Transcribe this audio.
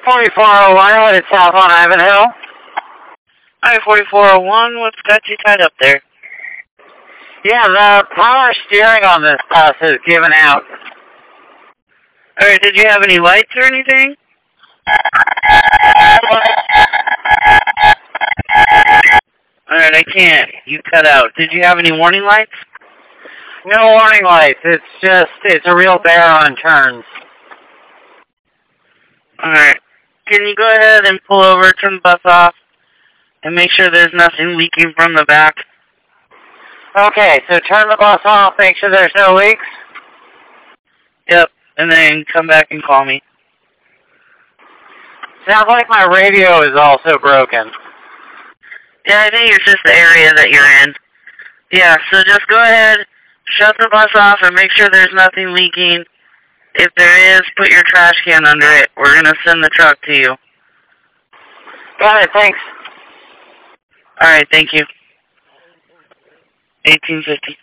4401, headed south on Ivanhill. Hi, 4401, what's got you tied up there? Yeah, the power steering on this bus is given out. Alright, did you have any lights or anything? Alright, I can't. You cut out. Did you have any warning lights? No warning lights. It's a real bear on turns. Alright. Can you go ahead and pull over, turn the bus off, and make sure there's nothing leaking from the back? Okay, so turn the bus off, make sure there's no leaks? Yep, and then come back and call me. Sounds like my radio is also broken. Yeah, I think it's just the area that you're in. Yeah, so just go ahead, shut the bus off, and make sure there's nothing leaking. If there is, put your trash can under it. We're going to send the truck to you. Got it, thanks. Alright, thank you. 1850.